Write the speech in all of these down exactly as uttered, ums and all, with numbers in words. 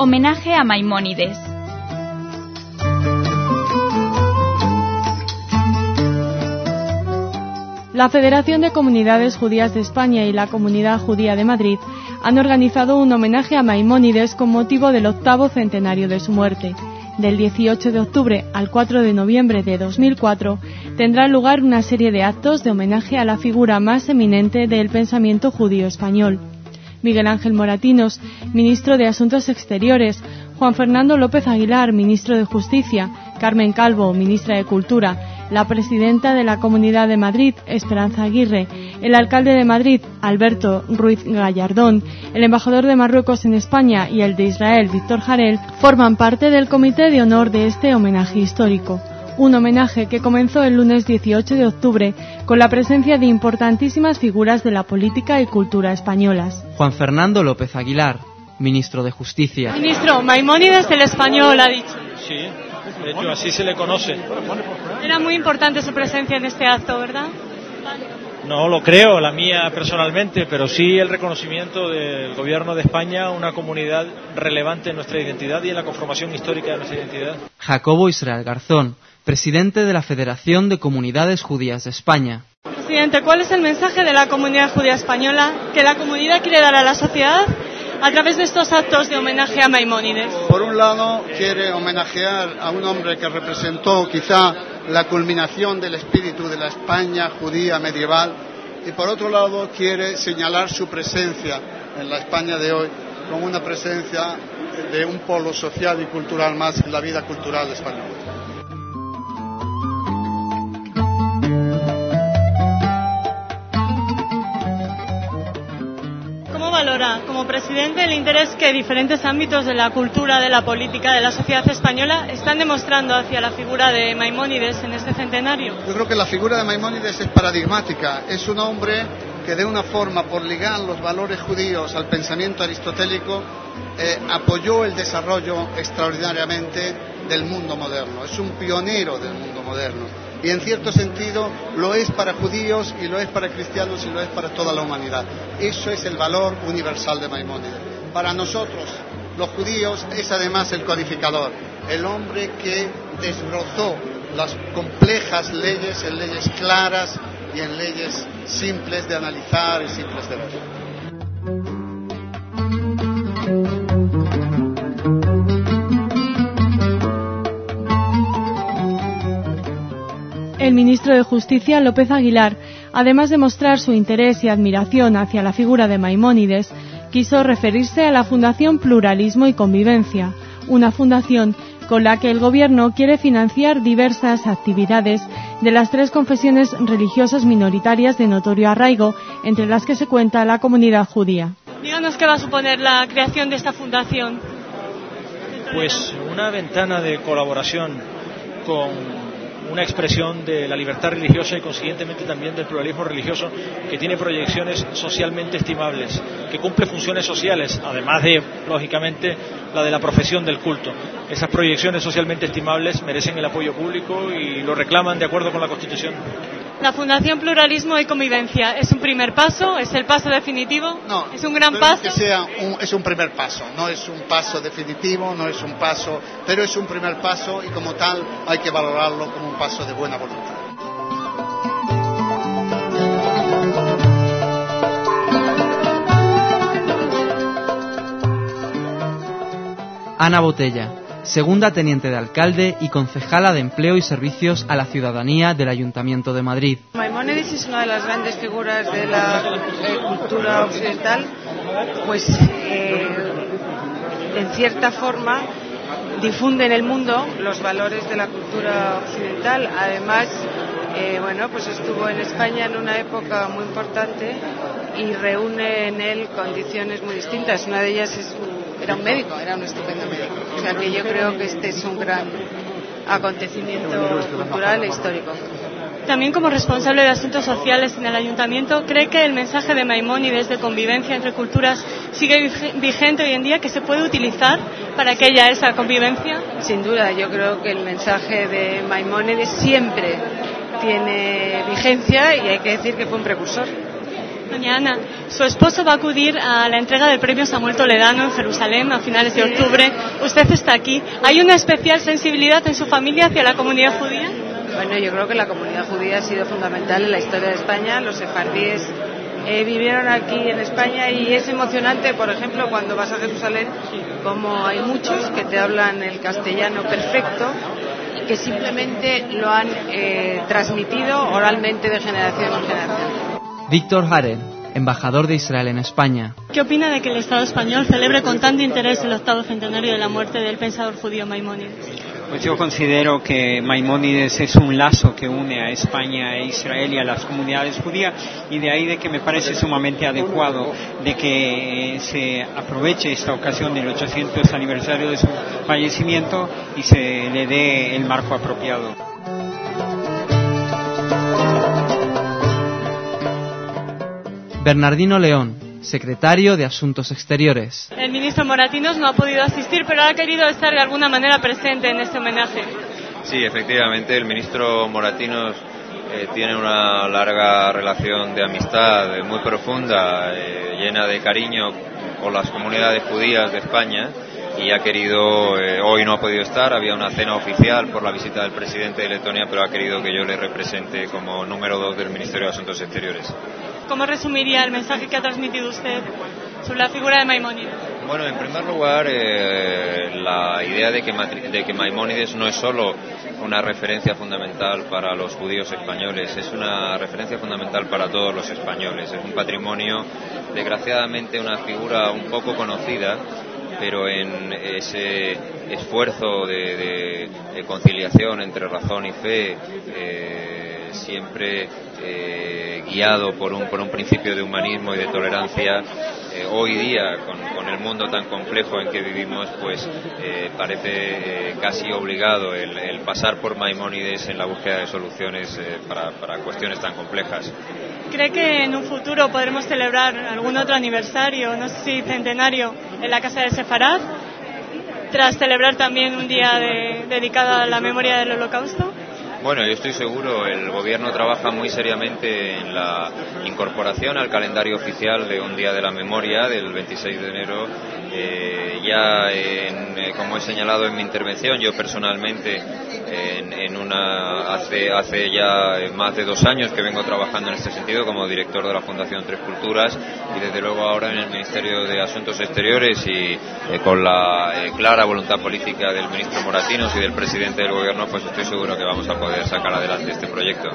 Homenaje a Maimónides. La Federación de Comunidades Judías de España y la Comunidad Judía de Madrid han organizado un homenaje a Maimónides con motivo del octavo centenario de su muerte. Del dieciocho de octubre al cuatro de noviembre de dos mil cuatro tendrá lugar una serie de actos de homenaje a la figura más eminente del pensamiento judío español. Miguel Ángel Moratinos, ministro de Asuntos Exteriores, Juan Fernando López Aguilar, ministro de Justicia, Carmen Calvo, ministra de Cultura, la presidenta de la Comunidad de Madrid, Esperanza Aguirre, el alcalde de Madrid, Alberto Ruiz Gallardón, el embajador de Marruecos en España y el de Israel, Víctor Jarel, forman parte del comité de honor de este homenaje histórico. Un homenaje que comenzó el lunes dieciocho de octubre con la presencia de importantísimas figuras de la política y cultura españolas. Juan Fernando López Aguilar, ministro de Justicia. Ministro, Maimónides el español ha dicho. Sí, de hecho así se le conoce. Era muy importante su presencia en este acto, ¿verdad? No lo creo, la mía personalmente, pero sí el reconocimiento del Gobierno de España a una comunidad relevante en nuestra identidad y en la conformación histórica de nuestra identidad. Jacobo Israel Garzón, presidente de la Federación de Comunidades Judías de España. Presidente, ¿cuál es el mensaje de la comunidad judía española que la comunidad quiere dar a la sociedad a través de estos actos de homenaje a Maimónides? Por un lado, quiere homenajear a un hombre que representó quizá la culminación del espíritu de la España judía medieval, y por otro lado quiere señalar su presencia en la España de hoy como una presencia de un polo social y cultural más en la vida cultural española. Valora como presidente el interés que diferentes ámbitos de la cultura, de la política, de la sociedad española están demostrando hacia la figura de Maimónides en este centenario? Yo creo que la figura de Maimónides es paradigmática. Es un hombre que de una forma, por ligar los valores judíos al pensamiento aristotélico, eh, apoyó el desarrollo extraordinariamente del mundo moderno. Es un pionero del mundo moderno. Y en cierto sentido lo es para judíos y lo es para cristianos y lo es para toda la humanidad. Eso es el valor universal de Maimónides. Para nosotros, los judíos, es además el codificador, el hombre que desbrozó las complejas leyes en leyes claras y en leyes simples de analizar y simples de ver. El ministro de Justicia, López Aguilar, además de mostrar su interés y admiración hacia la figura de Maimónides, quiso referirse a la Fundación Pluralismo y Convivencia, una fundación con la que el Gobierno quiere financiar diversas actividades de las tres confesiones religiosas minoritarias de notorio arraigo, entre las que se cuenta la comunidad judía. Díganos qué va a suponer la creación de esta fundación. Pues una ventana de colaboración con una expresión de la libertad religiosa y consiguientemente también del pluralismo religioso, que tiene proyecciones socialmente estimables, que cumple funciones sociales, además de, lógicamente, la de la profesión del culto. Esas proyecciones socialmente estimables merecen el apoyo público y lo reclaman de acuerdo con la Constitución. La Fundación Pluralismo y Convivencia, ¿es un primer paso? ¿Es el paso definitivo? No, ¿es un gran paso? Que sea un, es un primer paso, no es un paso definitivo, no es un paso, pero es un primer paso y como tal hay que valorarlo como un paso de buena voluntad. Ana Botella, segunda teniente de alcalde y concejala de Empleo y Servicios a la Ciudadanía del Ayuntamiento de Madrid. Maimónides es una de las grandes figuras de la eh, cultura occidental, pues eh, en cierta forma difunde en el mundo los valores de la cultura occidental. Además, eh, bueno, pues estuvo en España en una época muy importante y reúne en él condiciones muy distintas. Una de ellas es era un médico, era un estupendo médico. O sea que yo creo que este es un gran acontecimiento cultural e histórico. También como responsable de asuntos sociales en el Ayuntamiento, ¿cree que el mensaje de Maimónides de convivencia entre culturas sigue vigente hoy en día, que se puede utilizar para que haya esa convivencia? Sin duda, yo creo que el mensaje de Maimónides siempre tiene vigencia y hay que decir que fue un precursor. Doña Ana, Su esposo va a acudir a la entrega del premio Samuel Toledano en Jerusalén a finales de octubre. Usted está aquí. ¿Hay una especial sensibilidad en su familia hacia la comunidad judía? Bueno, yo creo que la comunidad judía ha sido fundamental en la historia de España. Los sefardíes eh, vivieron aquí en España y es emocionante, por ejemplo, cuando vas a Jerusalén, como hay muchos que te hablan el castellano perfecto, que simplemente lo han eh, transmitido oralmente de generación en generación. Víctor Harel, embajador de Israel en España. ¿Qué opina de que el Estado español celebre con tanto interés el octavo centenario de la muerte del pensador judío Maimónides? Pues yo considero que Maimónides es un lazo que une a España e Israel y a las comunidades judías, y de ahí de que me parece sumamente adecuado de que se aproveche esta ocasión del ochocientos aniversario de su fallecimiento y se le dé el marco apropiado. Bernardino León, secretario de Asuntos Exteriores. El ministro Moratinos no ha podido asistir, pero ha querido estar de alguna manera presente en este homenaje. Sí, efectivamente, el ministro Moratinos eh, tiene una larga relación de amistad eh, muy profunda, eh, llena de cariño con las comunidades judías de España, y ha querido, eh, hoy no ha podido estar, había una cena oficial por la visita del presidente de Letonia, pero ha querido que yo le represente como número dos del Ministerio de Asuntos Exteriores. ¿Cómo resumiría el mensaje que ha transmitido usted sobre la figura de Maimónides? Bueno, en primer lugar, eh, la idea de que, de que Maimónides no es solo una referencia fundamental para los judíos españoles, es una referencia fundamental para todos los españoles. Es un patrimonio, desgraciadamente, una figura un poco conocida, pero en ese esfuerzo de, de, de conciliación entre razón y fe, eh, siempre eh, guiado por un, por un principio de humanismo y de tolerancia, eh, hoy día, con, con el mundo tan complejo en que vivimos, pues eh, parece eh, casi obligado el, el pasar por Maimónides en la búsqueda de soluciones eh, para, para cuestiones tan complejas. ¿Cree que en un futuro podremos celebrar algún otro aniversario, no sé si centenario, en la Casa de Sefarad, tras celebrar también un día de, dedicado a la memoria del Holocausto? Bueno, yo estoy seguro, el gobierno trabaja muy seriamente en la incorporación al calendario oficial de un día de la memoria del veintiséis de enero. Eh, ya, en, eh, como he señalado en mi intervención, yo personalmente en, en una hace hace ya más de dos años que vengo trabajando en este sentido como director de la Fundación Tres Culturas, y desde luego ahora en el Ministerio de Asuntos Exteriores, y eh, con la eh, clara voluntad política del ministro Moratinos y del presidente del gobierno, pues estoy seguro que vamos a poder sacar adelante este proyecto.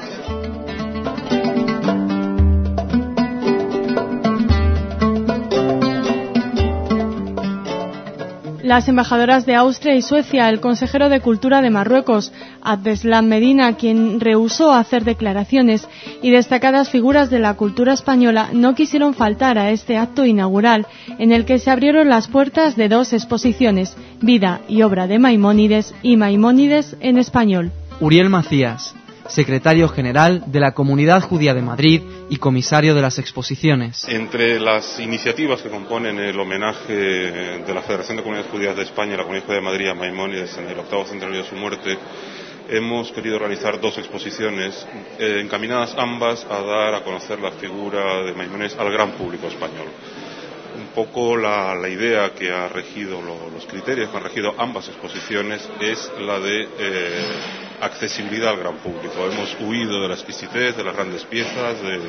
Las embajadoras de Austria y Suecia, el consejero de Cultura de Marruecos, Abdeslam Medina, quien rehusó hacer declaraciones, y destacadas figuras de la cultura española no quisieron faltar a este acto inaugural, en el que se abrieron las puertas de dos exposiciones, Vida y obra de Maimónides y Maimónides en español. Uriel Macías, secretario general de la Comunidad Judía de Madrid y comisario de las exposiciones. Entre las iniciativas que componen el homenaje de la Federación de Comunidades Judías de España y la Comunidad Judía de Madrid a Maimónides en el octavo centenario de su muerte, hemos querido realizar dos exposiciones eh, encaminadas ambas a dar a conocer la figura de Maimónides al gran público español. Un poco la, la idea que ha regido, lo, los criterios que han regido ambas exposiciones es la de eh, accesibilidad al gran público. Hemos huido de la exquisitez, de las grandes piezas, de,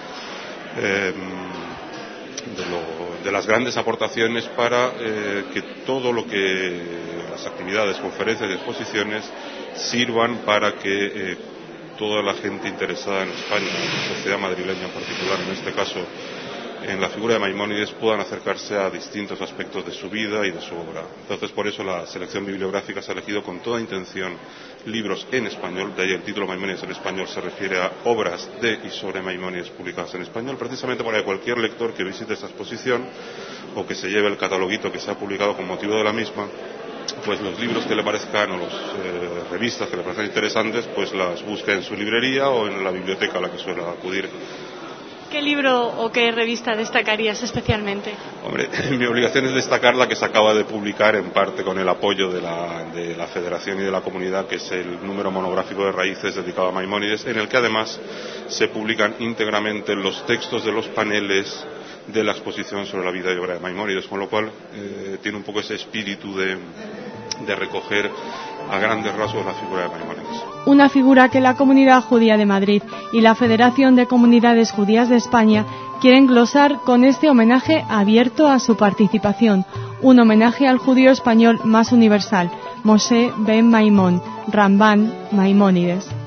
eh, de, lo, de las grandes aportaciones, para eh, que todo lo que las actividades, conferencias y exposiciones sirvan para que eh, toda la gente interesada en España, en la sociedad madrileña en particular, en este caso en la figura de Maimónides, puedan acercarse a distintos aspectos de su vida y de su obra. Entonces, por eso la selección bibliográfica se ha elegido con toda intención libros en español, de ahí el título Maimónides en español se refiere a obras de y sobre Maimónides publicadas en español, precisamente para que cualquier lector que visite esta exposición o que se lleve el cataloguito que se ha publicado con motivo de la misma, pues los libros que le parezcan o las eh, revistas que le parezcan interesantes, pues las busque en su librería o en la biblioteca a la que suele acudir. ¿Qué libro o qué revista destacarías especialmente? Hombre, mi obligación es destacar la que se acaba de publicar, en parte con el apoyo de la, de la Federación y de la Comunidad, que es el número monográfico de Raíces dedicado a Maimónides, en el que además se publican íntegramente los textos de los paneles de la exposición sobre la vida y obra de Maimónides, con lo cual eh, tiene un poco ese espíritu de, de recoger a grandes rasgos la figura de Maimónides. Una figura que la Comunidad Judía de Madrid y la Federación de Comunidades Judías de España quieren glosar con este homenaje abierto a su participación, un homenaje al judío español más universal, Moshe ben Maimón, Ramban Maimónides.